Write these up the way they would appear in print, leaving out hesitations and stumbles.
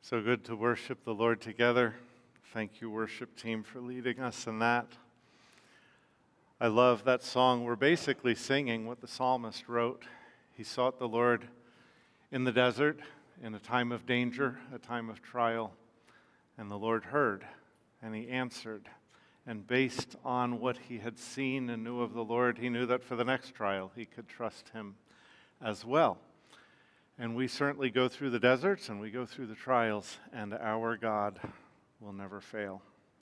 So good to worship the Lord together. Thank you, worship team, for leading us in that. I love that song. We're basically singing what the psalmist wrote. He sought the Lord in the desert, in a time of danger, a time of trial, and the Lord heard, and he answered. And based on what he had seen and knew of the Lord, he knew that for the next trial he could trust him as well. And we certainly go through the deserts and we go through the trials, and our God will never fail.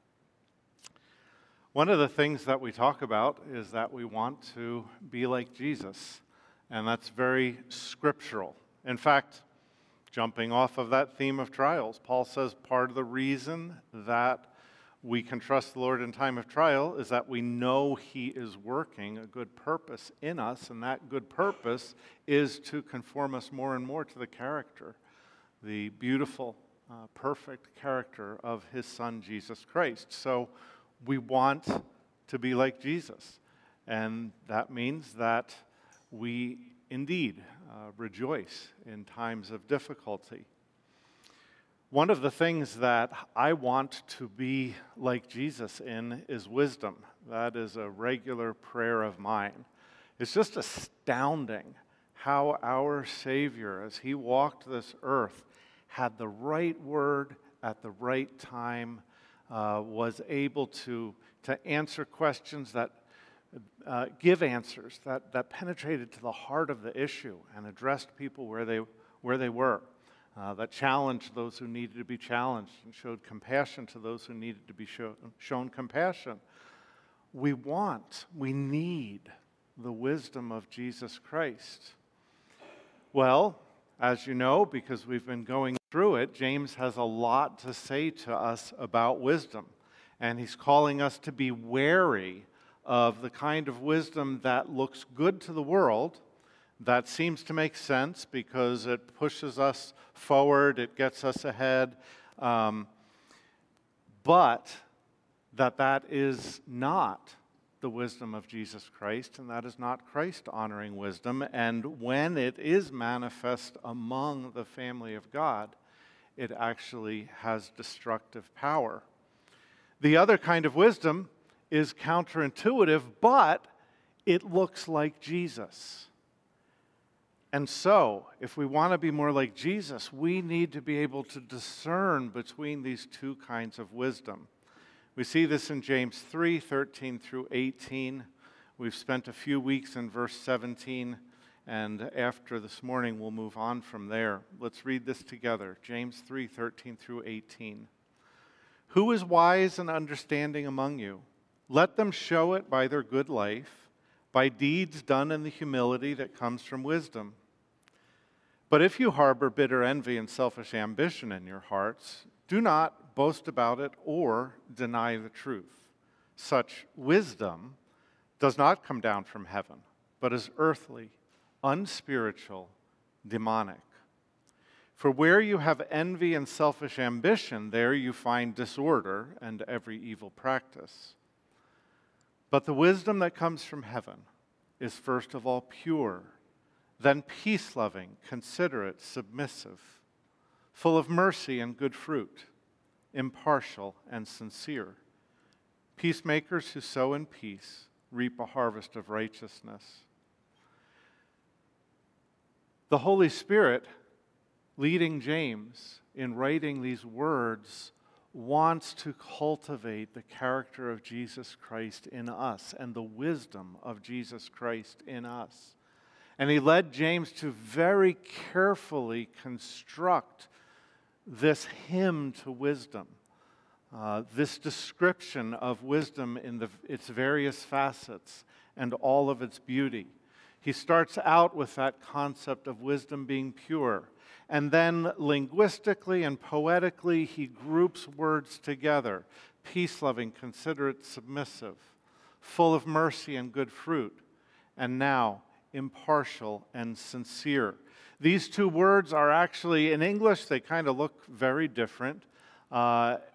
One of the things that we talk about is that we want to be like Jesus, and that's very scriptural. In fact, jumping off of that theme of trials, Paul says part of the reason that we can trust the Lord in time of trial is that we know He is working a good purpose in us, and that good purpose is to conform us more and more to the character, the beautiful, perfect character of His Son, Jesus Christ. So we want to be like Jesus, and that means that we indeed rejoice in times of difficulty. One of the things that I want to be like Jesus in is wisdom. That is a regular prayer of mine. It's just astounding how our Savior, as He walked this earth, had the right word at the right time, was able to answer questions that give answers that penetrated to the heart of the issue and addressed people where they were. That challenged those who needed to be challenged and showed compassion to those who needed to be shown compassion. We need the wisdom of Jesus Christ. Well, as you know, because we've been going through it, James has a lot to say to us about wisdom. And he's calling us to be wary of the kind of wisdom that looks good to the world, that seems to make sense because it pushes us forward, it gets us ahead, but that is not the wisdom of Jesus Christ, and that is not Christ-honoring wisdom. And when it is manifest among the family of God, it actually has destructive power. The other kind of wisdom is counterintuitive, but it looks like Jesus. And so, if we want to be more like Jesus, we need to be able to discern between these two kinds of wisdom. We see this in James 3:13 through 18. We've spent a few weeks in verse 17, and after this morning, we'll move on from there. Let's read this together. James 3:13 through 18. Who is wise and understanding among you? Let them show it by their good life, by deeds done in the humility that comes from wisdom. But if you harbor bitter envy and selfish ambition in your hearts, do not boast about it or deny the truth. Such wisdom does not come down from heaven, but is earthly, unspiritual, demonic. For where you have envy and selfish ambition, there you find disorder and every evil practice. But the wisdom that comes from heaven is first of all pure, then peace-loving, considerate, submissive, full of mercy and good fruit, impartial and sincere. Peacemakers who sow in peace reap a harvest of righteousness. The Holy Spirit, leading James in writing these words, wants to cultivate the character of Jesus Christ in us and the wisdom of Jesus Christ in us. And he led James to very carefully construct this hymn to wisdom, this description of wisdom in its various facets and all of its beauty. He starts out with that concept of wisdom being pure. And then linguistically and poetically, he groups words together: peace-loving, considerate, submissive, full of mercy and good fruit, and now impartial and sincere. These two words are actually, in English, they kind of look very different.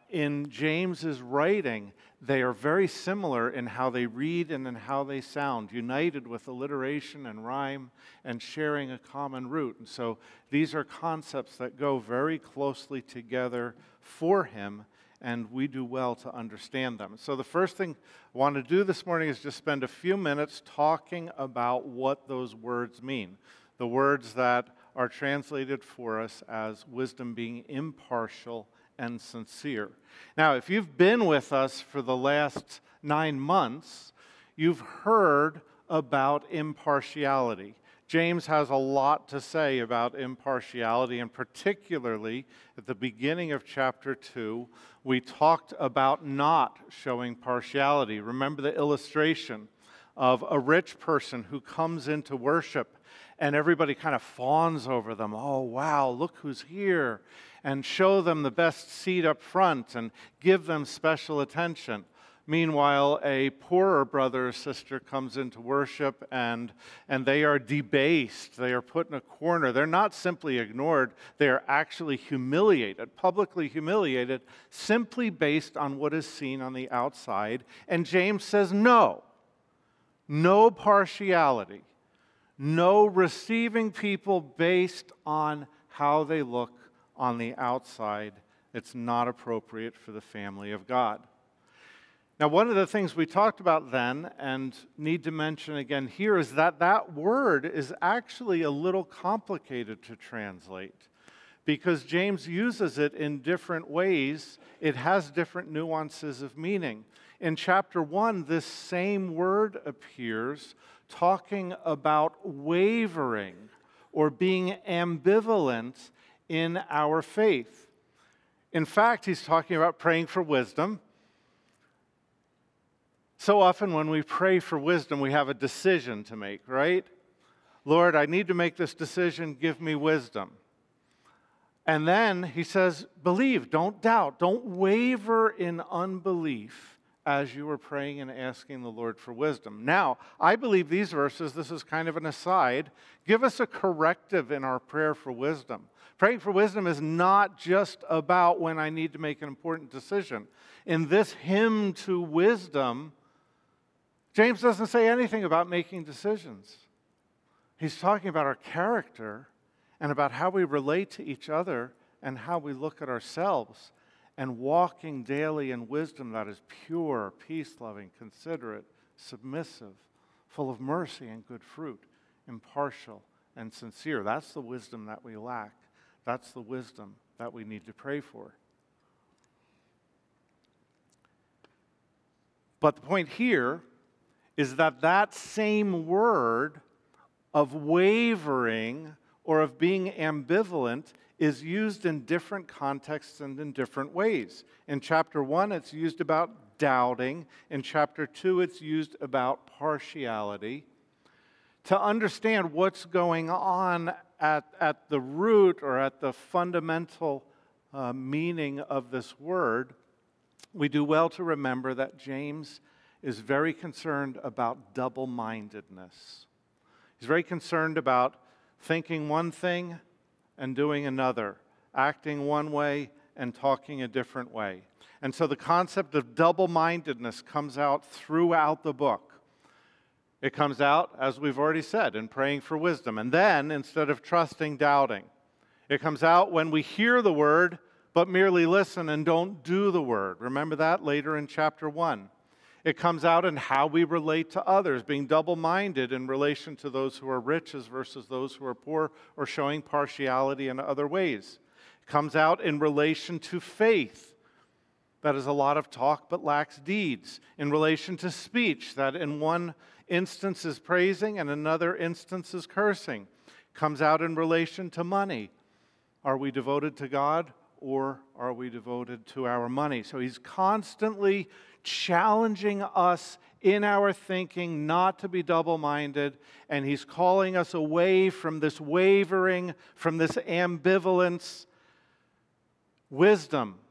in James's writing, they are very similar in how they read and in how they sound, united with alliteration and rhyme and sharing a common root. And so these are concepts that go very closely together for him, and we do well to understand them. So the first thing I want to do this morning is just spend a few minutes talking about what those words mean. The words that are translated for us as wisdom being impartial and sincere. Now, if you've been with us for the last 9 months, you've heard about impartiality. James has a lot to say about impartiality, and particularly at the beginning of chapter 2, we talked about not showing partiality. Remember the illustration of a rich person who comes into worship and everybody kind of fawns over them. Oh, wow, look who's here. And show them the best seat up front and give them special attention. Meanwhile, a poorer brother or sister comes into worship and they are debased. They are put in a corner. They're not simply ignored. They are actually humiliated, publicly humiliated, simply based on what is seen on the outside. And James says, no partiality. No receiving people based on how they look on the outside. It's not appropriate for the family of God. Now, one of the things we talked about then and need to mention again here is that that word is actually a little complicated to translate because James uses it in different ways. It has different nuances of meaning. In chapter 1, this same word appears talking about wavering or being ambivalent in our faith. In fact, he's talking about praying for wisdom. So often when we pray for wisdom, we have a decision to make, right? Lord, I need to make this decision, give me wisdom. And then he says, believe, don't doubt, don't waver in unbelief as you were praying and asking the Lord for wisdom. Now, I believe these verses, this is kind of an aside, give us a corrective in our prayer for wisdom. Praying for wisdom is not just about when I need to make an important decision. In this hymn to wisdom, James doesn't say anything about making decisions. He's talking about our character and about how we relate to each other and how we look at ourselves, and walking daily in wisdom that is pure, peace-loving, considerate, submissive, full of mercy and good fruit, impartial and sincere. That's the wisdom that we lack. That's the wisdom that we need to pray for. But the point here is that that same word of wavering or of being ambivalent is used in different contexts and in different ways. In chapter 1, it's used about doubting. In chapter 2, it's used about partiality. To understand what's going on at the root or at the fundamental meaning of this word, we do well to remember that James is very concerned about double-mindedness. He's very concerned about thinking one thing and doing another, acting one way and talking a different way. And so the concept of double-mindedness comes out throughout the book. It comes out, as we've already said, in praying for wisdom. And then, instead of trusting, doubting. It comes out when we hear the word, but merely listen and don't do the word. Remember that later in chapter 1. It comes out in how we relate to others, being double-minded in relation to those who are rich versus those who are poor, or showing partiality in other ways. It comes out in relation to faith. That is a lot of talk but lacks deeds. In relation to speech, that in one instance is praising and another instance is cursing. It comes out in relation to money. Are we devoted to God or are we devoted to our money? So he's constantly challenging us in our thinking not to be double-minded, and he's calling us away from this wavering, from this ambivalence. Wisdom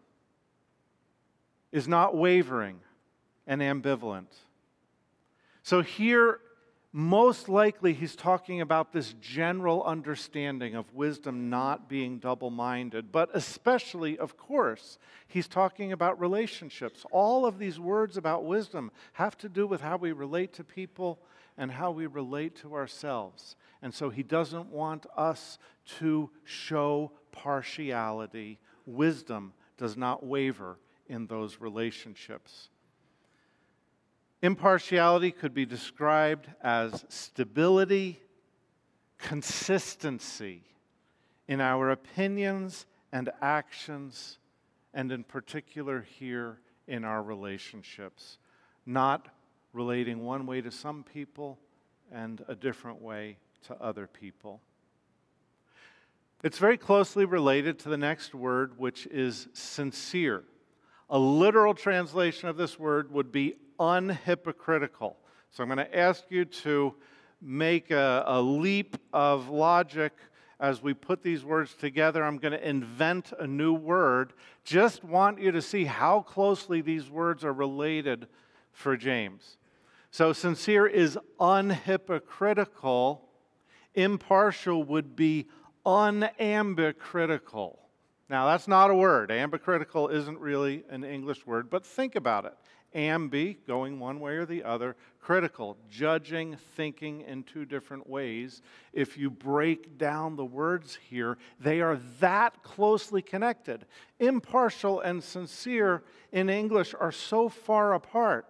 is not wavering and ambivalent. So here, most likely he's talking about this general understanding of wisdom not being double-minded, but especially, of course, he's talking about relationships. All of these words about wisdom have to do with how we relate to people and how we relate to ourselves. And so he doesn't want us to show partiality. Wisdom does not waver in those relationships. Impartiality could be described as stability, consistency in our opinions and actions, and in particular here in our relationships, not relating one way to some people and a different way to other people. It's very closely related to the next word, which is sincere. A literal translation of this word would be unhypocritical. So I'm going to ask you to make a leap of logic as we put these words together. I'm going to invent a new word. Just want you to see how closely these words are related for James. So sincere is unhypocritical. Impartial would be unambicritical. Now, that's not a word. Ambicritical isn't really an English word, but think about it. Ambi, going one way or the other. Critical, judging, thinking in two different ways. If you break down the words here, they are that closely connected. Impartial and sincere in English are so far apart.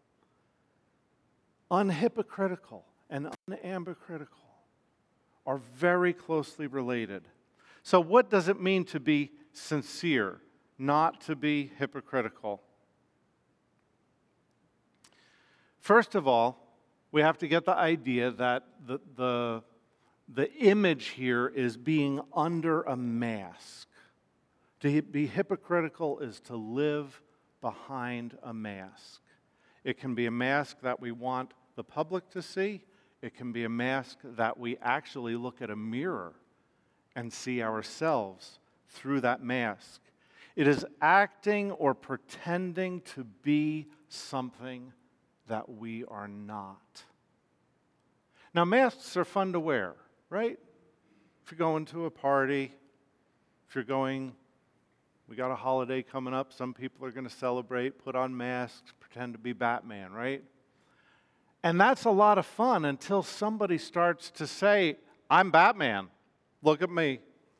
Unhypocritical and unambicritical are very closely related. So what does it mean to be sincere, not to be hypocritical? First of all, we have to get the idea that the image here is being under a mask. To be hypocritical is to live behind a mask. It can be a mask that we want the public to see. It can be a mask that we actually look at a mirror and see ourselves through that mask. It is acting or pretending to be something that we are not. Now, masks are fun to wear, right? If you're going to a party, we got a holiday coming up, some people are going to celebrate, put on masks, pretend to be Batman, right? And that's a lot of fun until somebody starts to say, I'm Batman, look at me.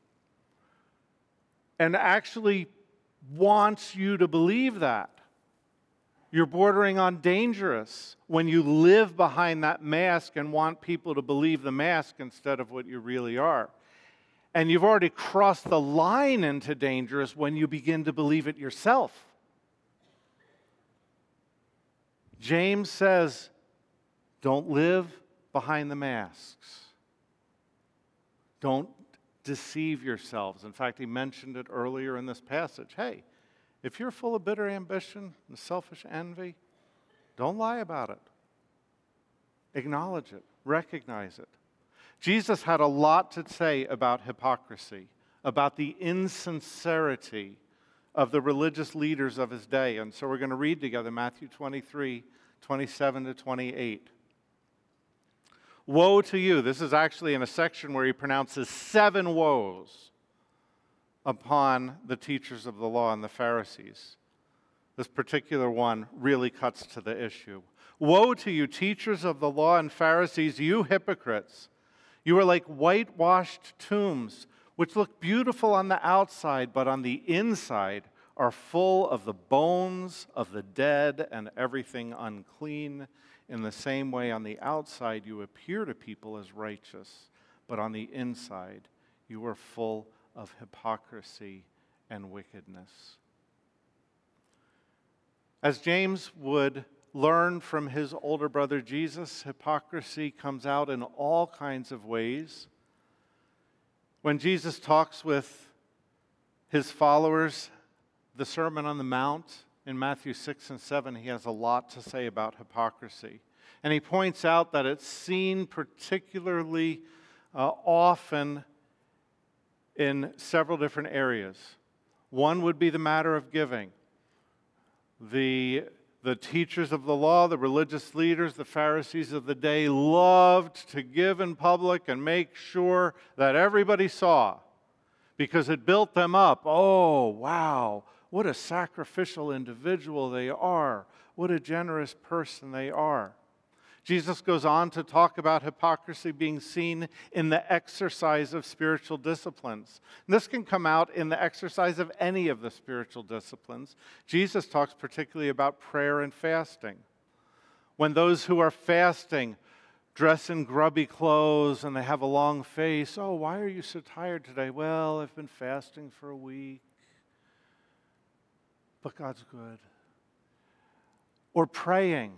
And actually wants you to believe that. You're bordering on dangerous when you live behind that mask and want people to believe the mask instead of what you really are. And you've already crossed the line into dangerous when you begin to believe it yourself. James says, don't live behind the masks. Don't deceive yourselves. In fact, he mentioned it earlier in this passage. Hey, if you're full of bitter ambition and selfish envy, don't lie about it. Acknowledge it. Recognize it. Jesus had a lot to say about hypocrisy, about the insincerity of the religious leaders of his day. And so we're going to read together Matthew 23, 27 to 28. Woe to you. This is actually in a section where he pronounces 7 woes upon the teachers of the law and the Pharisees. This particular one really cuts to the issue. Woe to you, teachers of the law and Pharisees, you hypocrites! You are like whitewashed tombs, which look beautiful on the outside, but on the inside are full of the bones of the dead and everything unclean. In the same way, on the outside you appear to people as righteous, but on the inside you are full of hypocrisy and wickedness. As James would learn from his older brother Jesus, hypocrisy comes out in all kinds of ways. When Jesus talks with his followers, the Sermon on the Mount, in Matthew 6 and 7, he has a lot to say about hypocrisy. And he points out that it's seen particularly often in several different areas. One would be the matter of giving. The The teachers of the law, the religious leaders, the Pharisees of the day loved to give in public and make sure that everybody saw because it built them up. Oh, wow, what a sacrificial individual they are. What a generous person they are. Jesus goes on to talk about hypocrisy being seen in the exercise of spiritual disciplines. And this can come out in the exercise of any of the spiritual disciplines. Jesus talks particularly about prayer and fasting. When those who are fasting dress in grubby clothes and they have a long face, oh, why are you so tired today? Well, I've been fasting for a week, but God's good. Or praying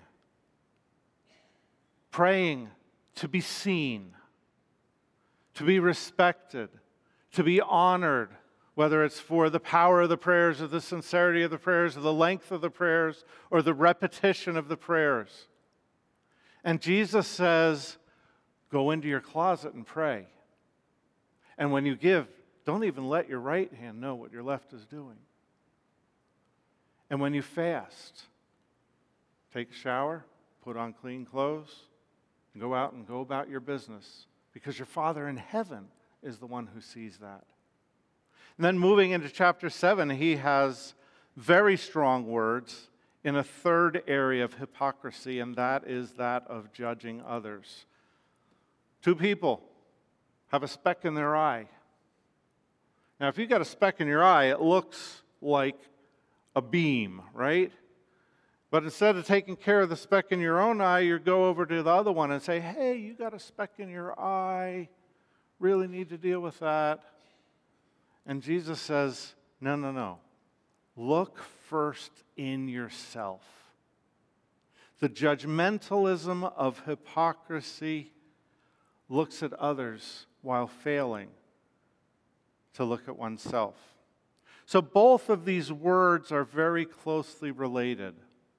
to be seen, to be respected, to be honored, whether it's for the power of the prayers or the sincerity of the prayers or the length of the prayers or the repetition of the prayers. And Jesus says, go into your closet and pray. And when you give, don't even let your right hand know what your left is doing. And when you fast, take a shower, put on clean clothes, and go out and go about your business, because your Father in heaven is the one who sees that. And then moving into chapter 7, he has very strong words in a third area of hypocrisy, and that is that of judging others. Two people have a speck in their eye. Now, if you've got a speck in your eye, it looks like a beam, right? But instead of taking care of the speck in your own eye, you go over to the other one and say, hey, you got a speck in your eye. Really need to deal with that. And Jesus says, no. Look first in yourself. The judgmentalism of hypocrisy looks at others while failing to look at oneself. So both of these words are very closely related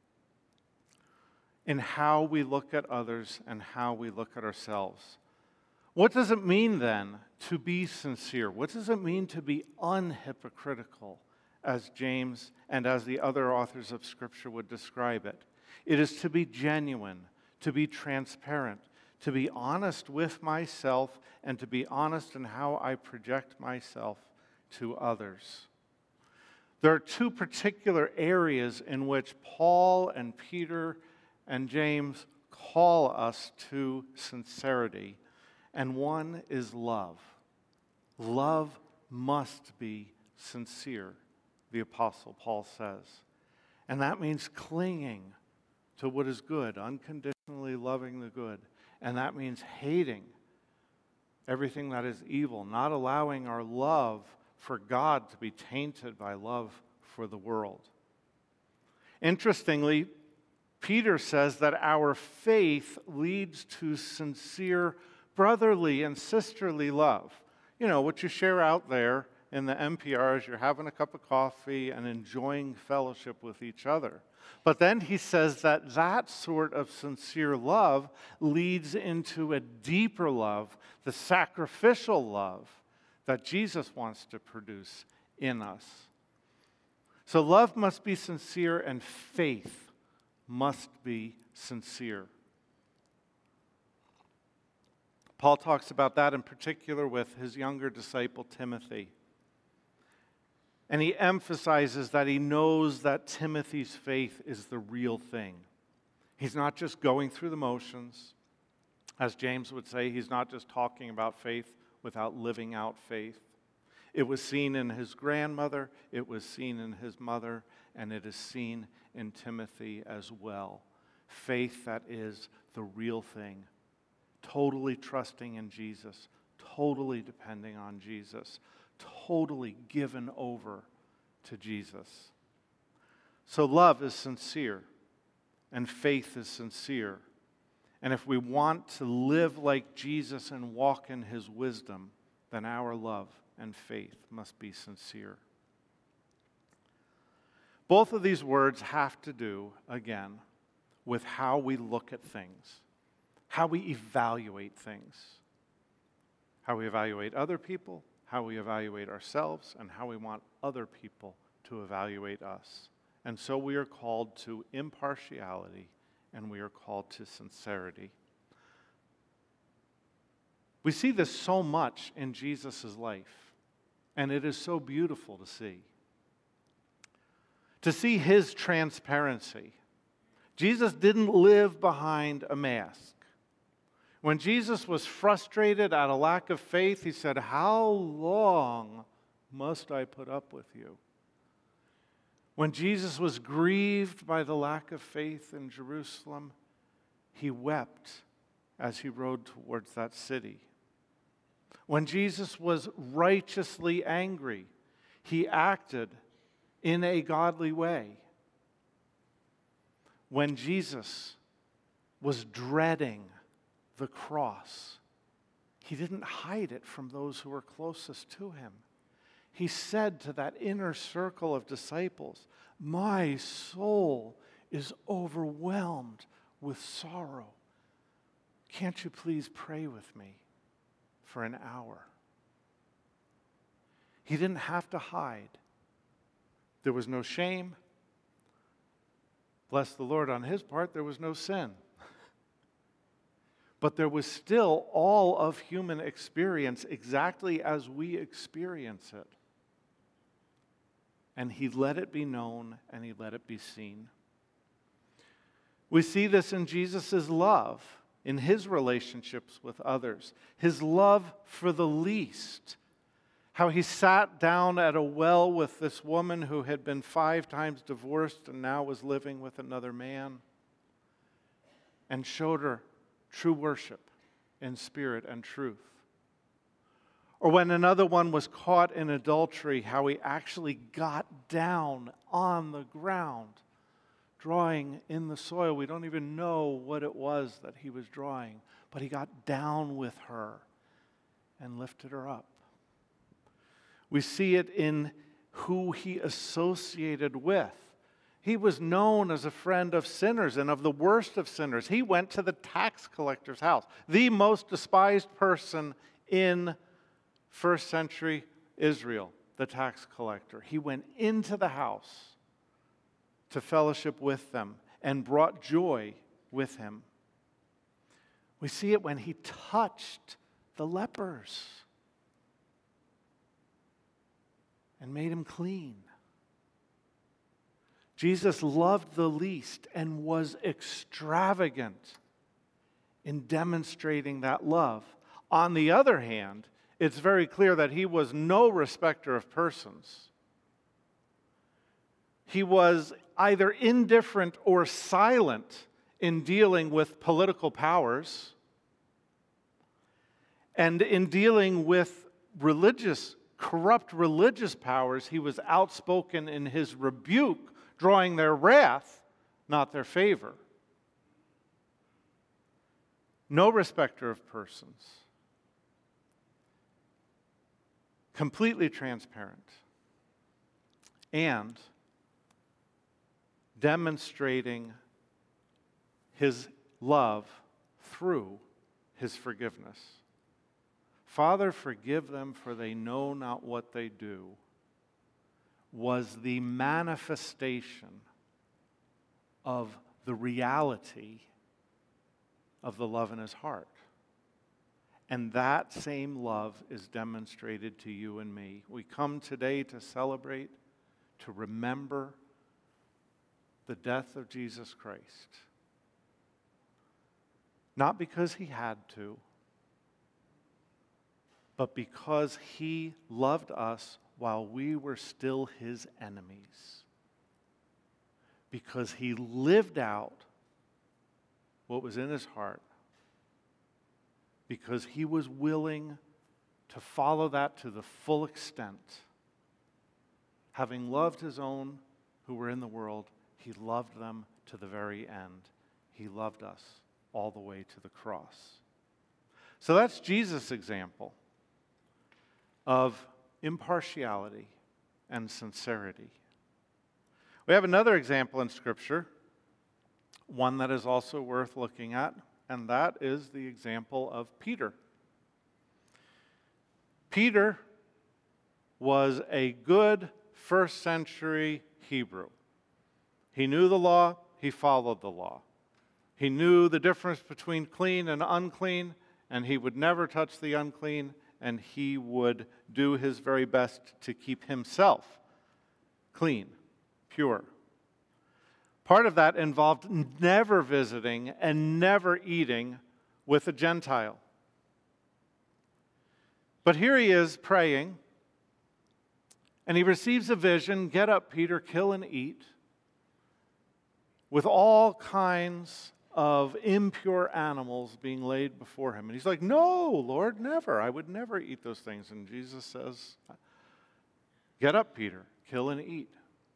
in how we look at others and how we look at ourselves. What does it mean then to be sincere? What does it mean to be unhypocritical, as James and as the other authors of Scripture would describe it? It is to be genuine, to be transparent, to be honest with myself, and to be honest in how I project myself to others. There are two particular areas in which Paul and Peter and James call us to sincerity, and one is love. Love must be sincere, the Apostle Paul says. And that means clinging to what is good, unconditionally loving the good. And that means hating everything that is evil, not allowing our love for God to be tainted by love for the world. Interestingly, Peter says that our faith leads to sincere brotherly and sisterly love. You know, what you share out there in the NPR as you're having a cup of coffee and enjoying fellowship with each other. But then he says that that sort of sincere love leads into a deeper love, the sacrificial love that Jesus wants to produce in us. So love must be sincere and faith must be sincere. Paul talks about that in particular with his younger disciple Timothy. And he emphasizes that he knows that Timothy's faith is the real thing. He's not just going through the motions. As James would say, he's not just talking about faith without living out faith. It was seen in his grandmother, it was seen in his mother, and it is seen in Timothy as well. Faith that is the real thing. Totally trusting in Jesus, totally depending on Jesus, totally given over to Jesus. So love is sincere, and faith is sincere. And if we want to live like Jesus and walk in his wisdom, then our love and faith must be sincere. Both of these words have to do, again, with how we look at things, how we evaluate things, how we evaluate other people, how we evaluate ourselves, and how we want other people to evaluate us. And so we are called to impartiality and we are called to sincerity. We see this so much in Jesus' life, and it is so beautiful to see. To see his transparency. Jesus didn't live behind a mask. When Jesus was frustrated at a lack of faith, he said, "How long must I put up with you?" When Jesus was grieved by the lack of faith in Jerusalem, he wept as he rode towards that city. When Jesus was righteously angry, he acted in a godly way. When Jesus was dreading the cross, he didn't hide it from those who were closest to him. He said to that inner circle of disciples, "My soul is overwhelmed with sorrow. Can't you please pray with me for an hour?" He didn't have to hide. There was no shame. Bless the Lord, on his part, there was no sin. But there was still all of human experience exactly as we experience it. And he let it be known and he let it be seen. We see this in Jesus' love, in his relationships with others, his love for the least. How he sat down at a well with this woman who had been 5 times divorced and now was living with another man, and showed her true worship in spirit and truth. Or when another one was caught in adultery, how he actually got down on the ground, drawing in the soil. We don't even know what it was that he was drawing, but he got down with her and lifted her up. We see it in who he associated with. He was known as a friend of sinners and of the worst of sinners. He went to the tax collector's house, the most despised person in first century Israel, the tax collector. He went into the house to fellowship with them and brought joy with him. We see it when he touched the lepers and made him clean. Jesus loved the least and was extravagant in demonstrating that love. On the other hand, it's very clear that he was no respecter of persons. He was either indifferent or silent in dealing with political powers and in dealing with corrupt religious powers. He was outspoken in his rebuke, drawing their wrath, not their favor. No respecter of persons. Completely transparent. And demonstrating his love through his forgiveness. "Father, forgive them, for they know not what they do," was the manifestation of the reality of the love in his heart. And that same love is demonstrated to you and me. We come today to celebrate, to remember the death of Jesus Christ. Not because he had to, but because he loved us while we were still his enemies. Because he lived out what was in his heart. Because he was willing to follow that to the full extent. Having loved his own who were in the world, he loved them to the very end. He loved us all the way to the cross. So that's Jesus' example of impartiality and sincerity. We have another example in Scripture, one that is also worth looking at, and that is the example of Peter. Peter was a good first century Hebrew. He knew the law, he followed the law. He knew the difference between clean and unclean, and he would never touch the unclean, and he would do his very best to keep himself clean, pure. Part of that involved never visiting and never eating with a Gentile. But here he is praying, and he receives a vision, "Get up, Peter, kill and eat," with all kinds of impure animals being laid before him. And he's like, "No, Lord, never. I would never eat those things." And Jesus says, "Get up, Peter, kill and eat."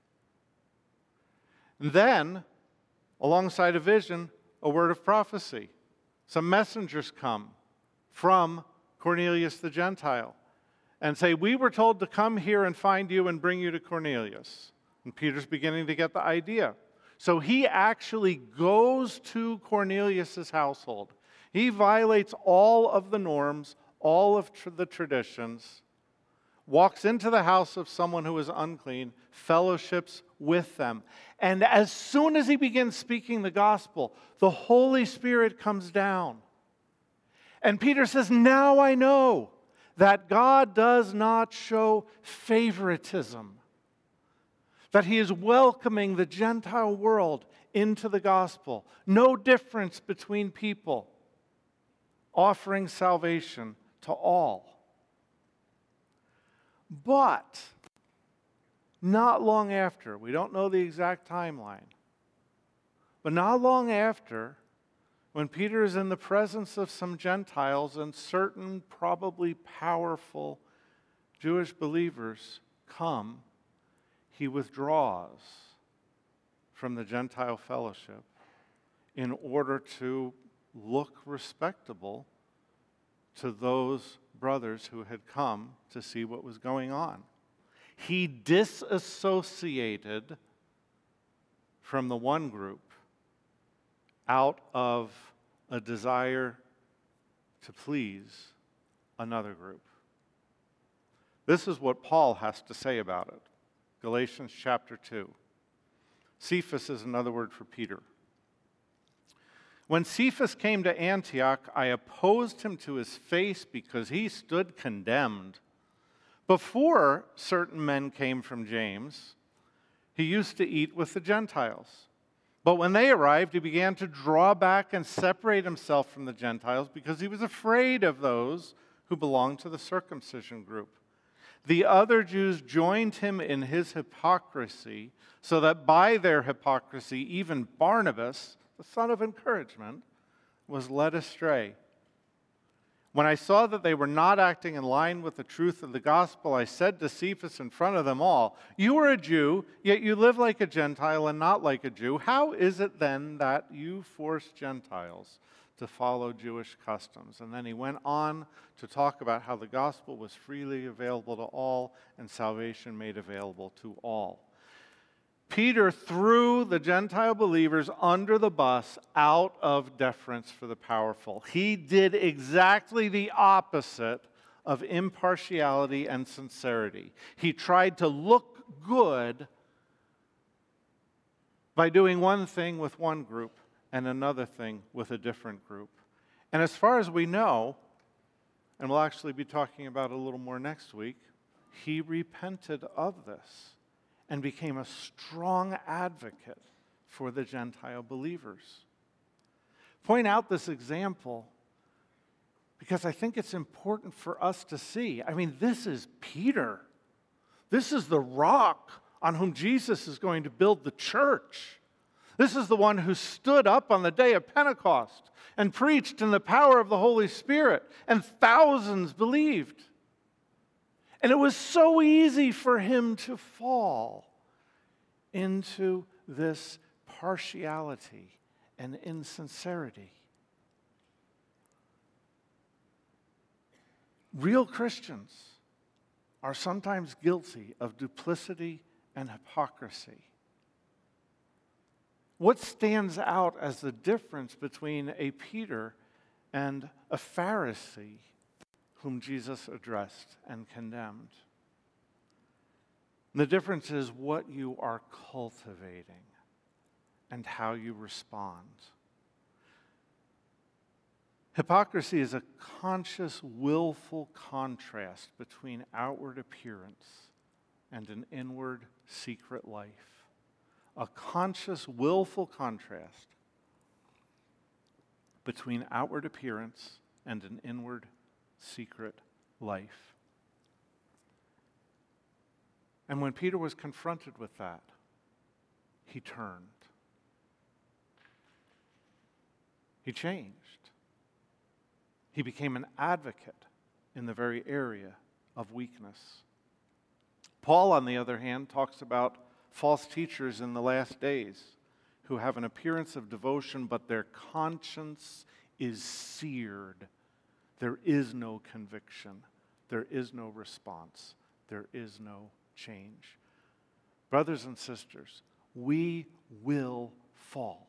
And then, alongside a vision, a word of prophecy. Some messengers come from Cornelius the Gentile and say, "We were told to come here and find you and bring you to Cornelius." And Peter's beginning to get the idea. So he actually goes to Cornelius' household. He violates all of the norms, all of the traditions, walks into the house of someone who is unclean, fellowships with them. And as soon as he begins speaking the gospel, the Holy Spirit comes down. And Peter says, "Now I know that God does not show favoritism, that he is welcoming the Gentile world into the gospel. No difference between people, offering salvation to all." But not long after, we don't know the exact timeline, but not long after, when Peter is in the presence of some Gentiles and certain probably powerful Jewish believers come, he withdraws from the Gentile fellowship in order to look respectable to those brothers who had come to see what was going on. He disassociated from the one group out of a desire to please another group. This is what Paul has to say about it. Galatians chapter 2. Cephas is another word for Peter. "When Cephas came to Antioch, I opposed him to his face because he stood condemned. Before certain men came from James, he used to eat with the Gentiles. But when they arrived, he began to draw back and separate himself from the Gentiles because he was afraid of those who belonged to the circumcision group. The other Jews joined him in his hypocrisy, so that by their hypocrisy, even Barnabas, the son of encouragement, was led astray. When I saw that they were not acting in line with the truth of the gospel, I said to Cephas in front of them all, 'You are a Jew, yet you live like a Gentile and not like a Jew. How is it then that you force Gentiles to follow Jewish customs?' And then he went on to talk about how the gospel was freely available to all and salvation made available to all. Peter threw the Gentile believers under the bus out of deference for the powerful. He did exactly the opposite of impartiality and sincerity. He tried to look good by doing one thing with one group and another thing with a different group. And as far as we know, and we'll actually be talking about it a little more next week, he repented of this and became a strong advocate for the Gentile believers. Point out this example because I think it's important for us to see. I mean, this is Peter. This is the rock on whom Jesus is going to build the church. This is the one who stood up on the day of Pentecost and preached in the power of the Holy Spirit, and thousands believed. And it was so easy for him to fall into this partiality and insincerity. Real Christians are sometimes guilty of duplicity and hypocrisy. What stands out as the difference between a Peter and a Pharisee whom Jesus addressed and condemned? The difference is what you are cultivating. and how you respond. Hypocrisy is a conscious, willful contrast between outward appearance and an inward, secret life. A conscious, willful contrast between outward appearance and an inward, secret life. And when Peter was confronted with that, he turned. He changed. He became an advocate in the very area of weakness. Paul, on the other hand, talks about false teachers in the last days who have an appearance of devotion, but their conscience is seared. There is no conviction. There is no response. There is no change. Brothers and sisters, we will fall.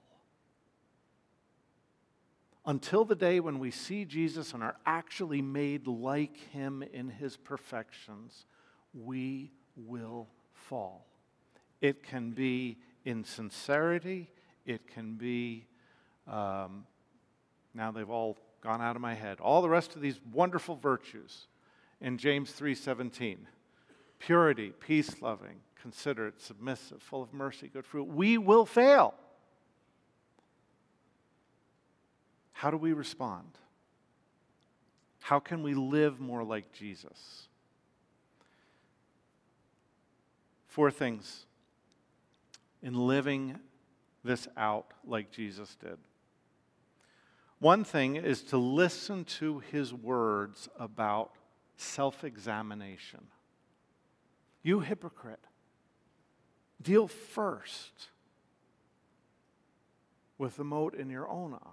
Until the day when we see Jesus and are actually made like him in his perfections, we will fall. It can be in sincerity. It can be, now they've all gone out of my head, all the rest of these wonderful virtues in James 3:17. Purity, peace-loving, considerate, submissive, full of mercy, good fruit. We will fail. How do we respond? How can we live more like Jesus? 4 things in living this out like Jesus did. One thing is to listen to his words about self-examination. You hypocrite, deal first with the mote in your own eye.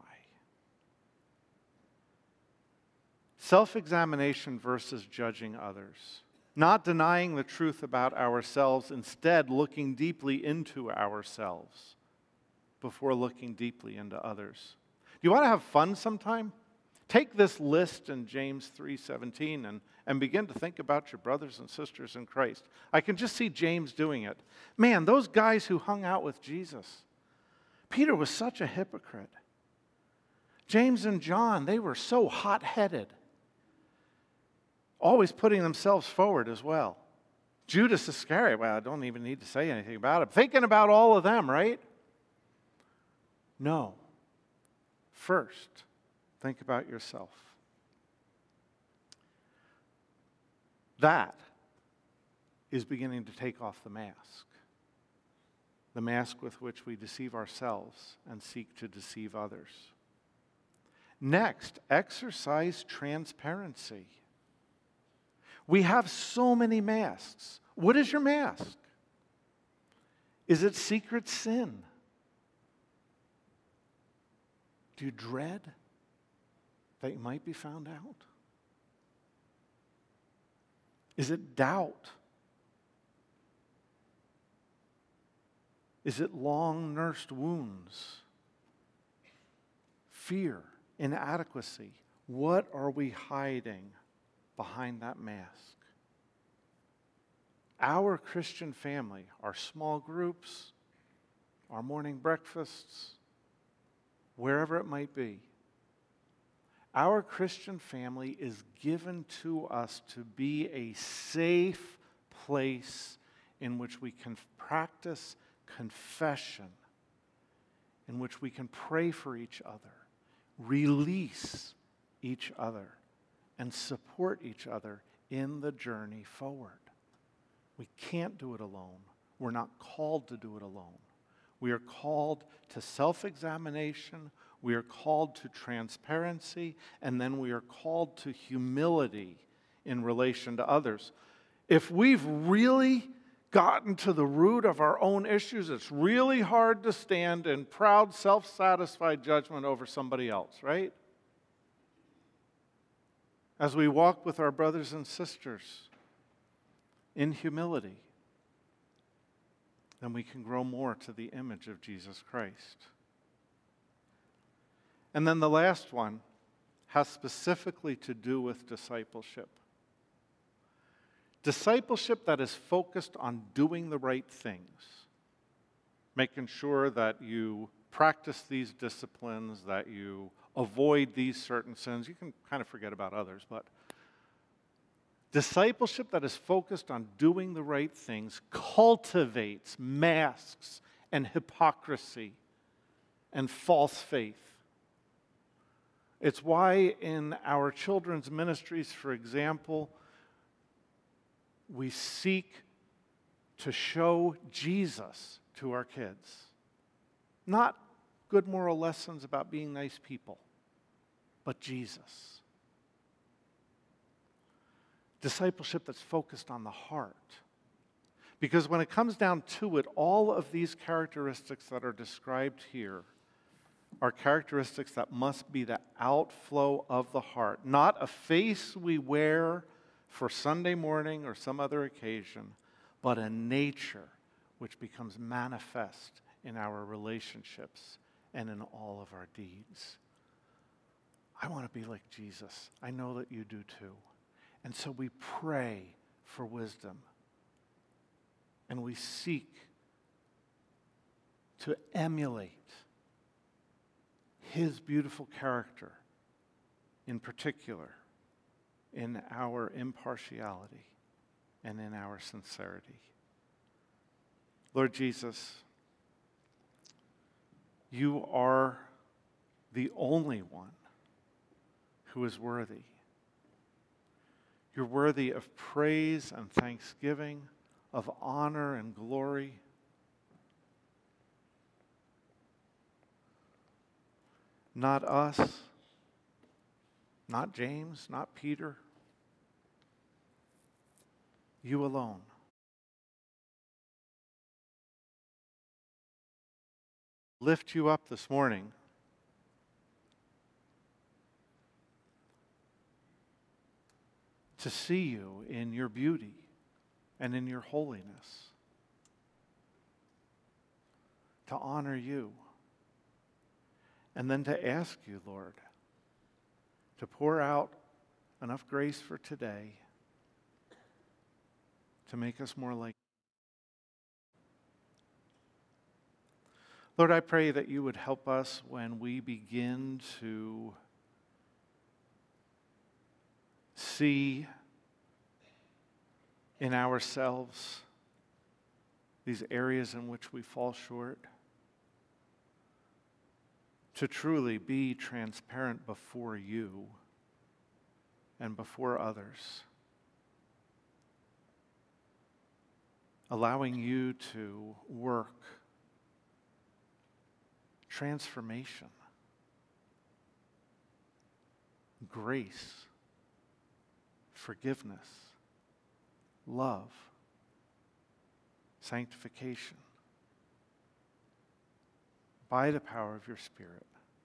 Self-examination versus judging others. Not denying the truth about ourselves, instead looking deeply into ourselves before looking deeply into others. Do you want to have fun sometime? Take this list in James 3:17 and begin to think about your brothers and sisters in Christ. I can just see James doing it. Man, those guys who hung out with Jesus. Peter was such a hypocrite. James and John, they were so hot-headed. Always putting themselves forward as well. Judas Iscariot, well, I don't even need to say anything about it. Thinking about all of them, right? No. First, think about yourself. That is beginning to take off the mask with which we deceive ourselves and seek to deceive others. Next, exercise transparency. We have so many masks. What is your mask? Is it secret sin? Do you dread that you might be found out? Is it doubt? Is it long-nursed wounds? Fear, inadequacy. What are we hiding behind that mask? Our Christian family, our small groups, our morning breakfasts, wherever it might be, our Christian family is given to us to be a safe place in which we can practice confession, in which we can pray for each other, release each other, and support each other in the journey forward. We can't do it alone. We're not called to do it alone. We are called to self-examination, we are called to transparency, and then we are called to humility in relation to others. If we've really gotten to the root of our own issues, it's really hard to stand in proud, self-satisfied judgment over somebody else, right? As we walk with our brothers and sisters in humility, then we can grow more to the image of Jesus Christ. And then the last one has specifically to do with discipleship. Discipleship that is focused on doing the right things, making sure that you practice these disciplines, that you avoid these certain sins. You can kind of forget about others, but discipleship that is focused on doing the right things cultivates masks and hypocrisy and false faith. It's why in our children's ministries, for example, we seek to show Jesus to our kids. Not good moral lessons about being nice people, but Jesus. Discipleship that's focused on the heart. Because when it comes down to it, all of these characteristics that are described here are characteristics that must be the outflow of the heart, not a face we wear for Sunday morning or some other occasion, but a nature which becomes manifest in our relationships and in all of our deeds. I want to be like Jesus. I know that you do too. And so we pray for wisdom. And we seek to emulate his beautiful character, in particular, in our impartiality and in our sincerity. Lord Jesus, you are the only one who is worthy. You're worthy of praise and thanksgiving, of honor and glory. Not us, not James, not Peter. You alone. Lift you up this morning to see you in your beauty and in your holiness, to honor you, and then to ask you, Lord, to pour out enough grace for today to make us more like you. Lord, I pray that you would help us when we begin to see in ourselves these areas in which we fall short, to truly be transparent before you and before others, allowing you to work transformation, grace, forgiveness, love, sanctification, by the power of your Spirit.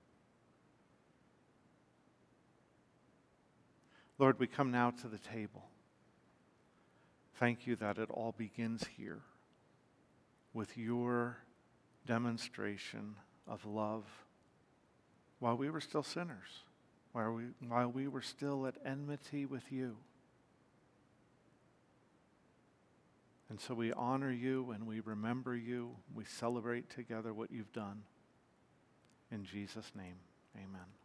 Lord, we come now to the table. Thank you that it all begins here with your demonstration of love while we were still sinners, while we were still at enmity with you. And so we honor you and we remember you. We celebrate together what you've done. In Jesus' name, amen.